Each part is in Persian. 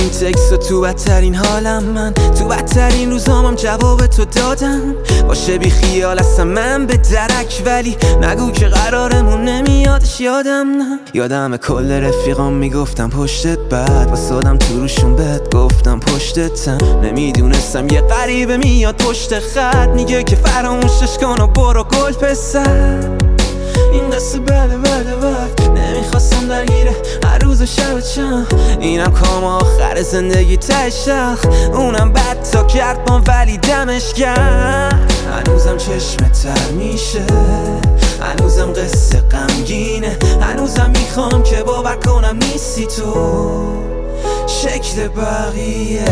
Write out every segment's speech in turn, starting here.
این تکست و تو بدترین حالم من، تو بدترین روزامم جواب تو دادم. باشه بی خیال هستم من به درک، ولی نگو که قرارمون نمیادش. یادم نه، یادم کل رفیقام میگفتم پشتت بد، واسادم تو روشون بد گفتم پشتتم. نمیدونستم یه غریبه میاد پشت خط میگه که فراموشش کن و برو گل پسر. این قصه بله نمیخواستم درگیره هر روز و شب چم. اینم کام آخر زندگی تشخ، اونم بد تا کرد بام ولی دمش کرد. هنوزم چشمت تر میشه، هنوزم قصه غمگینه، هنوزم میخوام که باور کنم نیستی تو شکل بقیه.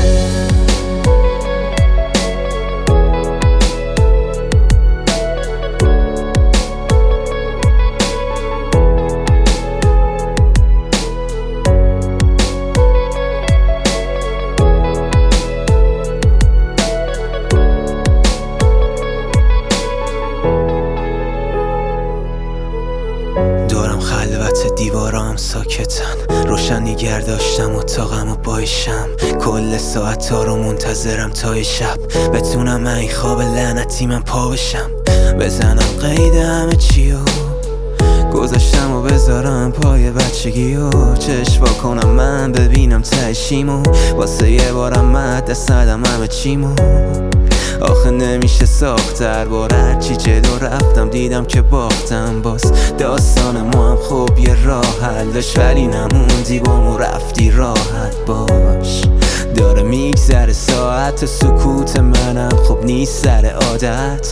دورم خلوت دیوارام ساکتن، روشن نگر داشتم اتاقم و بایشم. کل ساعت ها رو منتظرم تا شب بتونم این خواب لعنتی من پا بشم. بزنم قید همه چیو گذاشتم و بذارم پای بچگی و چشم وا کنم من ببینم تشیمو. واسه یه بارم مد دست ندم همه چیمو. آخه نمیشه ساختر بار، هرچی جلو رفتم دیدم که باختم. باز داستان ما هم خوب یه راه حل داشت، ولی نموندی بامو رفتی راحت باش. داره میگذره ساعت سکوت منم خوب نیست سر عادت.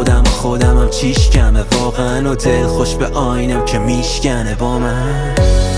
خودمم چیش کمه واقعا و دل خوش به آینم که میشکنه با من.